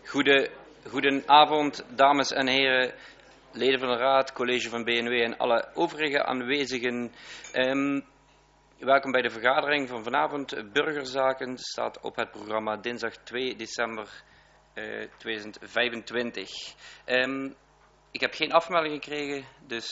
Goedenavond, dames en heren, leden van de Raad, college van BNW en alle overige aanwezigen. Welkom bij de vergadering van vanavond. Burgerzaken staat op het programma dinsdag 2 december 2025. Ik heb geen afmelding gekregen, dus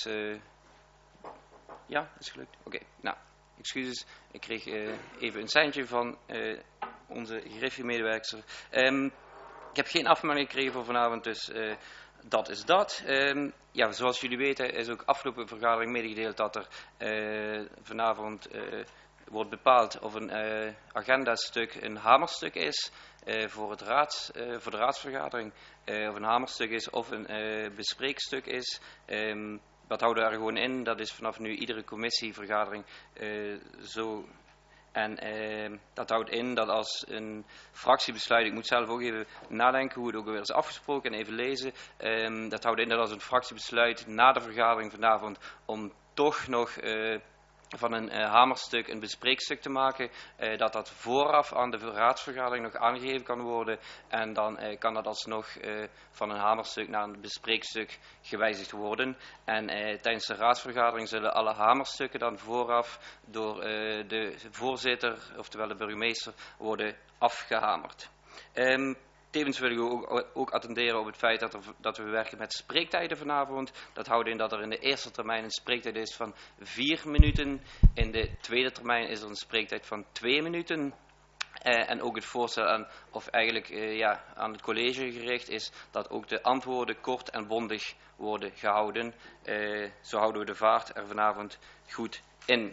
ja, is gelukt. Oké, nou, excuses. Ik kreeg even een seintje van onze griffie-medewerker. Ik heb geen afmelding gekregen voor vanavond, dus dat is dat. Ja, zoals jullie weten is ook afgelopen vergadering medegedeeld dat er vanavond wordt bepaald of een agendastuk een hamerstuk is voor de raadsvergadering. Of een hamerstuk is of een bespreekstuk is. Dat houden we er gewoon in. Dat is vanaf nu iedere commissievergadering zo. En dat houdt in dat als een fractiebesluit, ik moet zelf ook even nadenken hoe het ook weer is afgesproken en even lezen. Dat houdt in dat als een fractiebesluit na de vergadering vanavond om toch nog van een hamerstuk een bespreekstuk te maken, dat vooraf aan de raadsvergadering nog aangegeven kan worden. En dan kan dat alsnog van een hamerstuk naar een bespreekstuk gewijzigd worden. En tijdens de raadsvergadering zullen alle hamerstukken dan vooraf door de voorzitter, oftewel de burgemeester, worden afgehamerd. Tevens wil ik ook attenderen op het feit dat we werken met spreektijden vanavond. Dat houdt in dat er in de eerste termijn een spreektijd is van 4 minuten. In de tweede termijn is er een spreektijd van 2 minuten. En ook het voorstel aan het college gericht is dat ook de antwoorden kort en bondig worden gehouden. Zo houden we de vaart er vanavond goed in.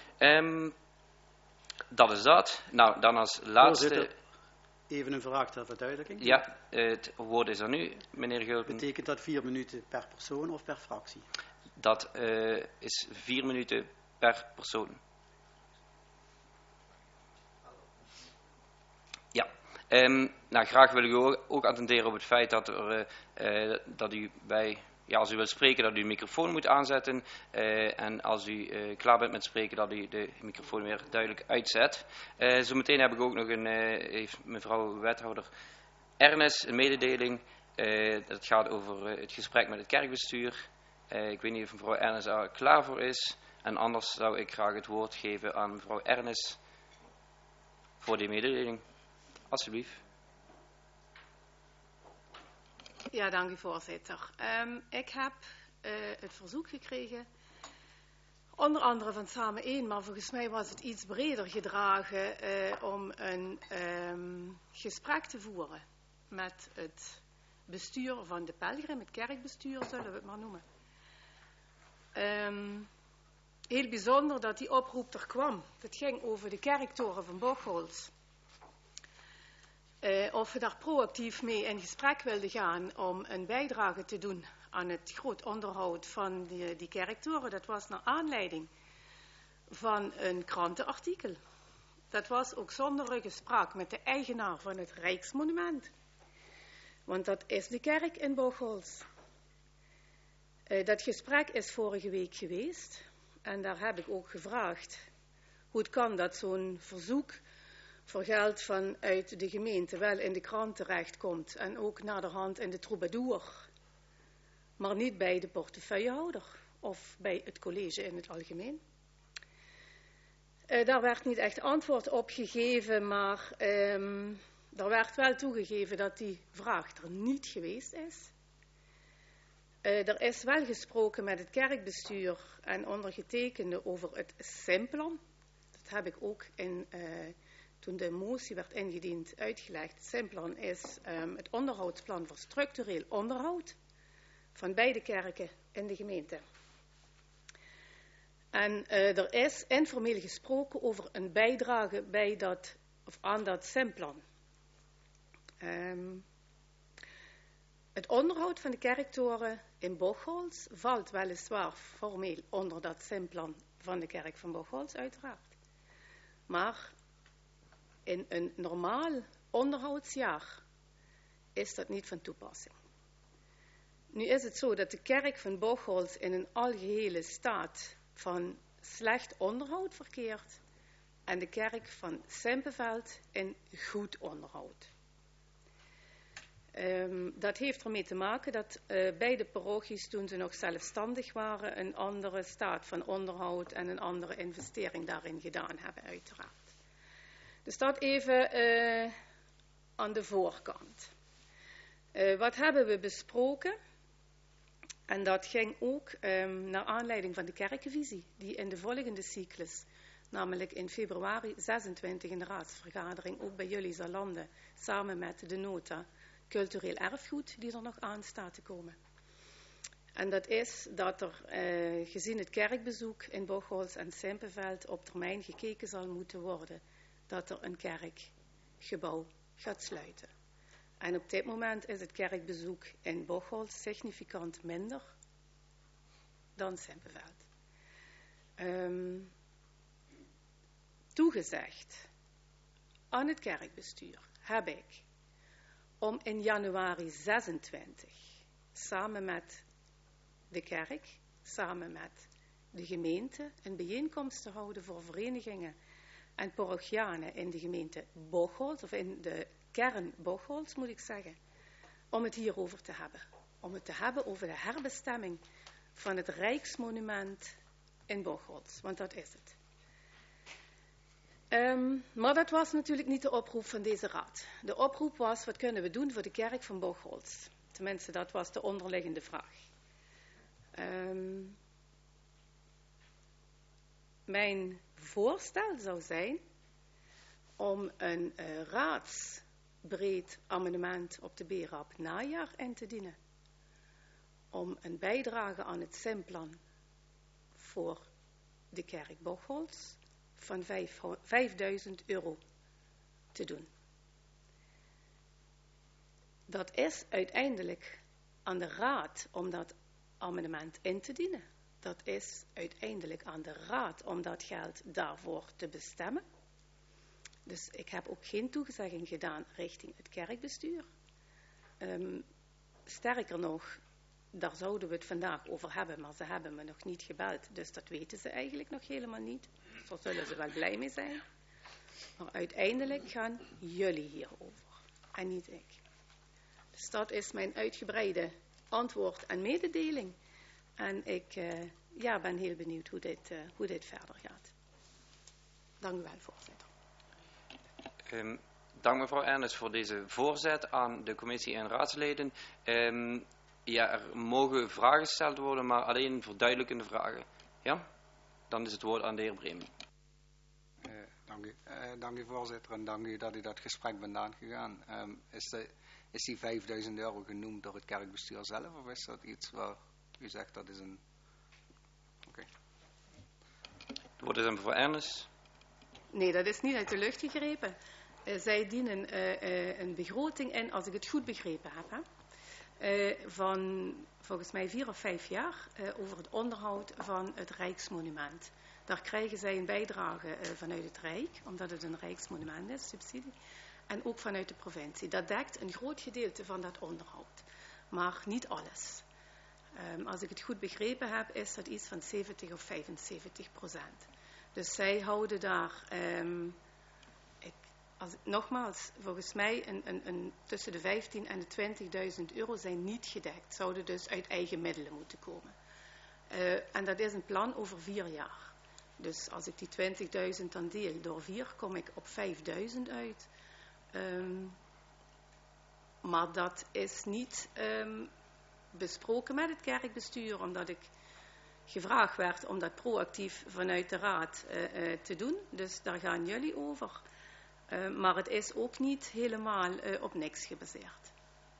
Dat is dat. Nou, dan als laatste... Voorzitter, even een vraag ter verduidelijking. Ja, het woord is er nu, meneer Gulpen. Betekent dat 4 minuten per persoon of per fractie? Dat is 4 minuten per persoon. Ja, nou, graag wil ik ook attenderen op het feit dat u als u wilt spreken, dat u de microfoon moet aanzetten. En als u klaar bent met spreken, dat u de microfoon weer duidelijk uitzet. Zometeen heb ik ook nog heeft mevrouw wethouder Ernest een mededeling. Dat gaat over het gesprek met het kerkbestuur. Ik weet niet of mevrouw Ernest er klaar voor is. En anders zou ik graag het woord geven aan mevrouw Ernest voor die mededeling. Alsjeblieft. Ja, dank u voorzitter. Ik heb het verzoek gekregen, onder andere van Samen 1, maar volgens mij was het iets breder gedragen, om een gesprek te voeren met het bestuur van de Pelgrim, het kerkbestuur zullen we het maar noemen. Heel bijzonder dat die oproep er kwam. Het ging over de kerktoren van Bocholt. Of we daar proactief mee in gesprek wilden gaan om een bijdrage te doen aan het groot onderhoud van die kerktoren. Dat was naar aanleiding van een krantenartikel. Dat was ook zonder gesprek met de eigenaar van het Rijksmonument. Want dat is de kerk in Bocholt. Dat gesprek is vorige week geweest. En daar heb ik ook gevraagd hoe het kan dat zo'n verzoek voor geld vanuit de gemeente wel in de krant terechtkomt en ook naderhand in de troubadour, maar niet bij de portefeuillehouder of bij het college in het algemeen. Daar werd niet echt antwoord op gegeven, maar er werd wel toegegeven dat die vraag er niet geweest is. Er is wel gesproken met het kerkbestuur en ondergetekende over het SIM-plan. Dat heb ik ook toen de motie werd ingediend uitgelegd. Het SIM-plan is het onderhoudsplan voor structureel onderhoud van beide kerken in de gemeente. En er is informeel gesproken over een bijdrage aan dat SIM-plan. Het onderhoud van de kerktoren in Bocholt valt weliswaar formeel onder dat SIM-plan van de kerk van Bocholt uiteraard. Maar in een normaal onderhoudsjaar is dat niet van toepassing. Nu is het zo dat de kerk van Bocholt in een algehele staat van slecht onderhoud verkeert en de kerk van Simpeveld in goed onderhoud. Dat heeft ermee te maken dat beide parochies, toen ze nog zelfstandig waren, een andere staat van onderhoud en een andere investering daarin gedaan hebben, uiteraard. Dus dat even aan de voorkant. Wat hebben we besproken? En dat ging ook naar aanleiding van de kerkenvisie, die in de volgende cyclus, namelijk in februari 26 in de raadsvergadering, ook bij jullie zal landen, samen met de nota cultureel erfgoed, die er nog aan staat te komen. En dat is dat er, gezien het kerkbezoek in Bocholt en Simpelveld, op termijn gekeken zal moeten worden dat er een kerkgebouw gaat sluiten. En op dit moment is het kerkbezoek in Bocholt significant minder dan Simpelveld. Toegezegd aan het kerkbestuur heb ik om in januari 26 samen met de kerk, samen met de gemeente, een bijeenkomst te houden voor verenigingen en parochianen in de gemeente Bocholt, of in de kern Bocholt moet ik zeggen, om het hierover te hebben. Om het te hebben over de herbestemming van het Rijksmonument in Bocholt, want dat is het. Maar dat was natuurlijk niet de oproep van deze raad. De oproep was, wat kunnen we doen voor de kerk van Bocholt? Tenminste, dat was de onderliggende vraag. Mijn voorstel zou zijn om een raadsbreed amendement op de BRAP najaar in te dienen. Om een bijdrage aan het SIM-plan voor de kerk Bocholt van €5.000 te doen. Dat is uiteindelijk aan de raad om dat amendement in te dienen. Dat is uiteindelijk aan de raad om dat geld daarvoor te bestemmen. Dus ik heb ook geen toezegging gedaan richting het kerkbestuur. Sterker nog, daar zouden we het vandaag over hebben, maar ze hebben me nog niet gebeld. Dus dat weten ze eigenlijk nog helemaal niet. Dus daar zullen ze wel blij mee zijn. Maar uiteindelijk gaan jullie hierover en niet ik. Dus dat is mijn uitgebreide antwoord en mededeling. En ik ben heel benieuwd hoe dit verder gaat. Dank u wel, voorzitter. Dank mevrouw Ernest voor deze voorzet aan de commissie en raadsleden. Er mogen vragen gesteld worden, maar alleen verduidelijkende vragen. Ja? Dan is het woord aan de heer Bremen. Dank u voorzitter en dank u dat u dat gesprek bent aangegaan. Is die €5.000 genoemd door het kerkbestuur zelf of is dat iets waar u zegt dat is een... Oké. Het woord is aan mevrouw Ernest. Nee, dat is niet uit de lucht gegrepen. Zij dienen een begroting in, als ik het goed begrepen heb, van volgens mij 4 of 5 jaar over het onderhoud van het Rijksmonument. Daar krijgen zij een bijdrage vanuit het Rijk, omdat het een Rijksmonument is, subsidie, en ook vanuit de provincie. Dat dekt een groot gedeelte van dat onderhoud, maar niet alles. Als ik het goed begrepen heb, is dat iets van 70 of 75%. Dus zij houden daar, nogmaals, volgens mij tussen de 15 en de €20.000 zijn niet gedekt. Zouden dus uit eigen middelen moeten komen. En dat is een plan over 4 jaar. Dus als ik die 20.000 dan deel door 4, kom ik op 5.000 uit. Maar dat is niet besproken met het kerkbestuur, omdat ik gevraagd werd om dat proactief vanuit de raad te doen. Dus daar gaan jullie over. Maar het is ook niet helemaal op niks gebaseerd.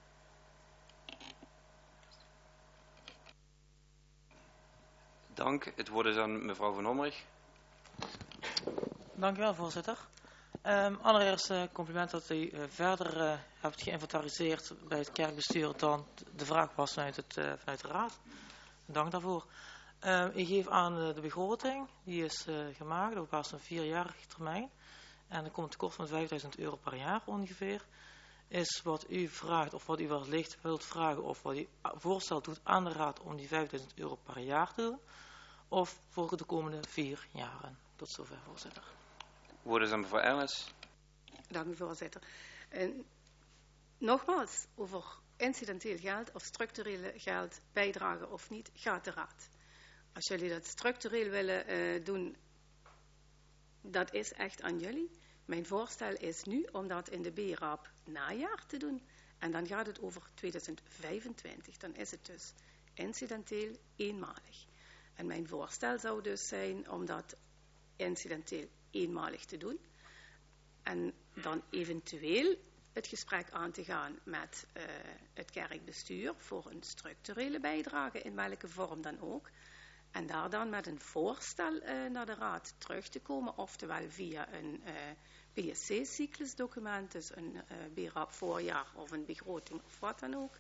Dank. Het woord is aan mevrouw Van Homrich. Dank u wel, voorzitter. Allereerst compliment dat u verder hebt geïnventariseerd bij het kerkbestuur dan de vraag was vanuit de raad. Dank daarvoor. U geeft aan de begroting, die is gemaakt op basis van een 4-jarige termijn. En er komt een tekort van €5.000 per jaar ongeveer. Is wat u vraagt, of wat u wellicht wilt vragen, of wat u voorstelt doet aan de raad om die €5.000 per jaar te doen, of voor de komende 4 jaren. Tot zover, voorzitter. Woord is aan mevrouw Ernest. Dank u, voorzitter. Nogmaals, over incidenteel geld of structureel geld, bijdragen of niet, gaat de raad. Als jullie dat structureel willen doen, dat is echt aan jullie. Mijn voorstel is nu om dat in de B-raap najaar te doen. En dan gaat het over 2025. Dan is het dus incidenteel eenmalig. En mijn voorstel zou dus zijn om dat incidenteel eenmalig te doen. En dan eventueel het gesprek aan te gaan met het kerkbestuur voor een structurele bijdrage, in welke vorm dan ook. En daar dan met een voorstel naar de raad terug te komen, oftewel via een PSC-cyclusdocument, dus een B-raap voorjaar of een begroting of wat dan ook.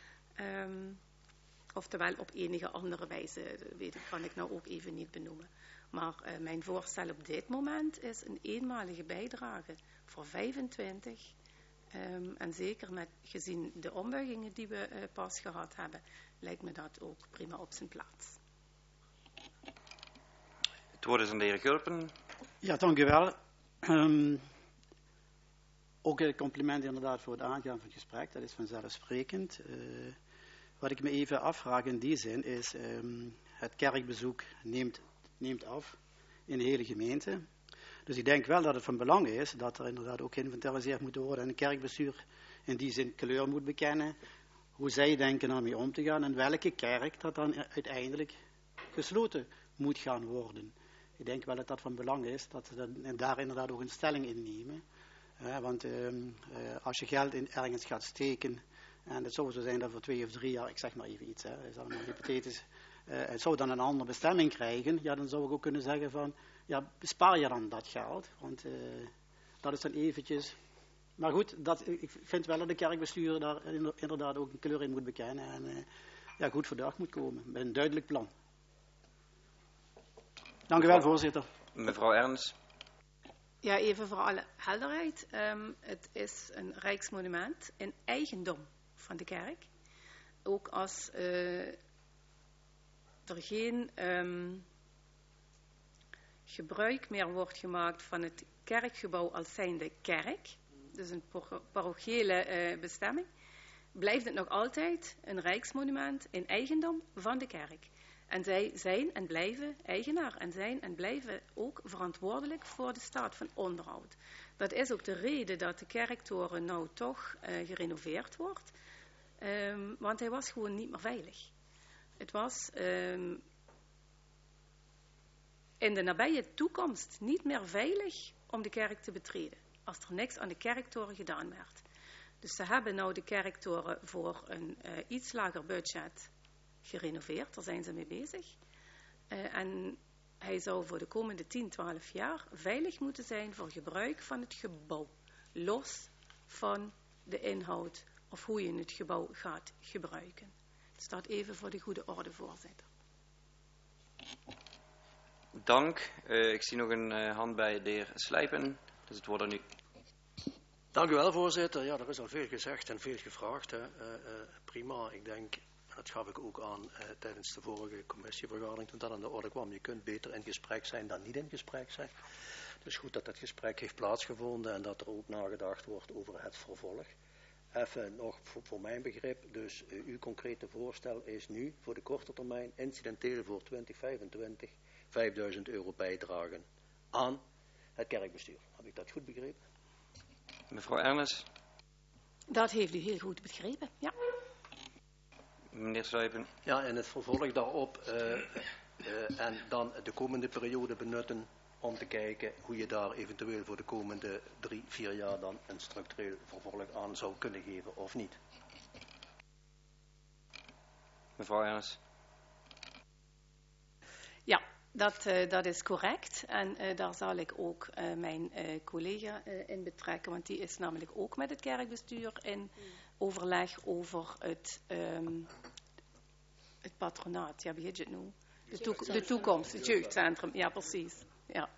Oftewel op enige andere wijze, kan ik nou ook even niet benoemen. Maar mijn voorstel op dit moment is een eenmalige bijdrage voor 25. En zeker met gezien de ombuigingen die we pas gehad hebben, lijkt me dat ook prima op zijn plaats. Het woord is aan de heer Gulpen. Ja, dank u wel. Ook een compliment inderdaad voor het aangaan van het gesprek, dat is vanzelfsprekend. Wat ik me even afvraag in die zin is, het kerkbezoek neemt af in de hele gemeente. Dus ik denk wel dat het van belang is dat er inderdaad ook geïnventariseerd moet worden en het kerkbestuur in die zin kleur moet bekennen, hoe zij denken daarmee om te gaan en welke kerk dat dan uiteindelijk gesloten moet gaan worden. Ik denk wel dat dat van belang is, dat ze daar inderdaad ook een stelling in nemen. Want als je geld ergens gaat steken, en het zou zo zijn dat voor 2 of 3 jaar, ik zeg maar even iets, is allemaal hypothetisch, het zou dan een andere bestemming krijgen, ja, dan zou ik ook kunnen zeggen van, ja, bespaar je dan dat geld, want dat is dan eventjes. Maar goed, ik vind wel dat de kerkbestuur daar inderdaad ook een kleur in moet bekennen en ja, goed voor de dag moet komen, met een duidelijk plan. Dank u wel, voorzitter. Mevrouw Ernst. Ja, even voor alle helderheid. Het is een rijksmonument in eigendom van de kerk. Ook als er geen gebruik meer wordt gemaakt van het kerkgebouw als zijnde kerk, dus een parochiële bestemming, blijft het nog altijd een rijksmonument in eigendom van de kerk. En zij zijn en blijven eigenaar en zijn en blijven ook verantwoordelijk voor de staat van onderhoud. Dat is ook de reden dat de kerktoren nou toch gerenoveerd wordt. Want hij was gewoon niet meer veilig. Het was in de nabije toekomst niet meer veilig om de kerk te betreden. Als er niks aan de kerktoren gedaan werd. Dus ze hebben nou de kerktoren voor een iets lager budget gerenoveerd, daar zijn ze mee bezig. En hij zou voor de komende 10, 12 jaar veilig moeten zijn voor gebruik van het gebouw. Los van de inhoud of hoe je het gebouw gaat gebruiken. Het staat even voor de goede orde, voorzitter. Dank. Ik zie nog een hand bij de heer Slijpen. Dus het wordt er nu. Dank u wel, voorzitter. Ja, er is al veel gezegd en veel gevraagd. Prima, ik denk, dat gaf ik ook aan tijdens de vorige commissievergadering toen dat aan de orde kwam. Je kunt beter in gesprek zijn dan niet in gesprek zijn. Dus goed dat dat gesprek heeft plaatsgevonden en dat er ook nagedacht wordt over het vervolg. Even nog voor mijn begrip, dus uw concrete voorstel is nu voor de korte termijn incidenteel voor 2025 5.000 euro bijdragen aan het kerkbestuur. Heb ik dat goed begrepen? Mevrouw Ernst. Dat heeft u heel goed begrepen, ja. Meneer Slijpen. Ja, en het vervolg daarop en dan de komende periode benutten om te kijken hoe je daar eventueel voor de komende 3, 4 jaar dan een structureel vervolg aan zou kunnen geven of niet. Mevrouw Ernst. Ja, dat is correct. En daar zal ik ook mijn collega in betrekken, want die is namelijk ook met het kerkbestuur in overleg over het patronaat. Ja, wie heet het nu? De toekomst, het jeugdcentrum. Ja, precies. Ja.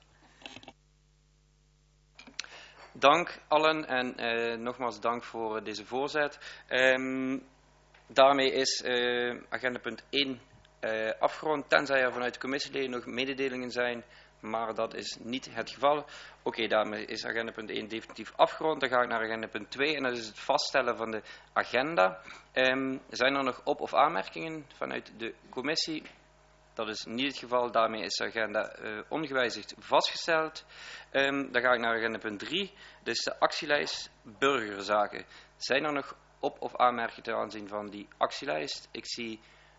Dank allen en nogmaals dank voor deze voorzet. Daarmee is agendapunt 1 afgerond, tenzij er vanuit de commissieleden nog mededelingen zijn, maar dat is niet het geval. Oké, daarmee is agenda punt 1 definitief afgerond. Dan ga ik naar agenda punt 2 en dat is het vaststellen van de agenda. Zijn er nog op- of aanmerkingen vanuit de commissie? Dat is niet het geval, daarmee is de agenda ongewijzigd vastgesteld. Dan ga ik naar agenda punt 3, dus de actielijst burgerzaken. Zijn er nog op- of aanmerkingen ten aanzien van die actielijst? Ik zie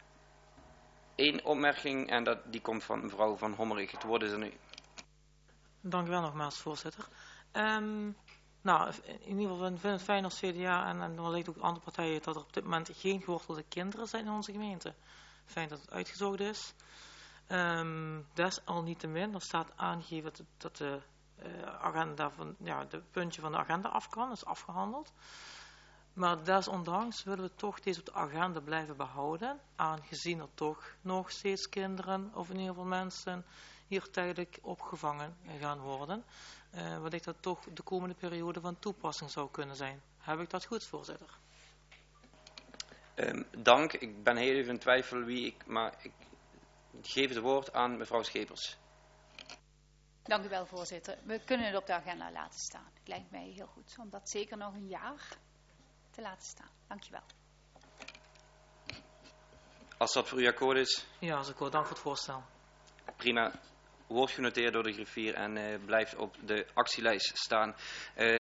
1 opmerking en die komt van mevrouw Van Hommerig. Het woord is er nu. Dank u wel nogmaals, voorzitter. Nou, in ieder geval vind ik het fijn als CDA en wellicht ook andere partijen dat er op dit moment geen gewortelde kinderen zijn in onze gemeente. Fijn dat het uitgezocht is. Desalniettemin, er staat aangegeven dat de agenda van, de puntje van de agenda af kan, is afgehandeld. Maar desondanks willen we toch deze op de agenda blijven behouden, aangezien er toch nog steeds kinderen, of in ieder geval mensen, hier tijdelijk opgevangen gaan worden. Wellicht dat toch de komende periode van toepassing zou kunnen zijn. Heb ik dat goed, voorzitter? Dank. Ik ben heel even in twijfel maar ik geef het woord aan mevrouw Schepers. Dank u wel, voorzitter. We kunnen het op de agenda laten staan. Het lijkt mij heel goed om dat zeker nog een jaar te laten staan. Dank je wel. Als dat voor u akkoord is? Ja, als ik hoor. Dank voor het voorstel. Prima. Wordt genoteerd door de griffier en blijft op de actielijst staan.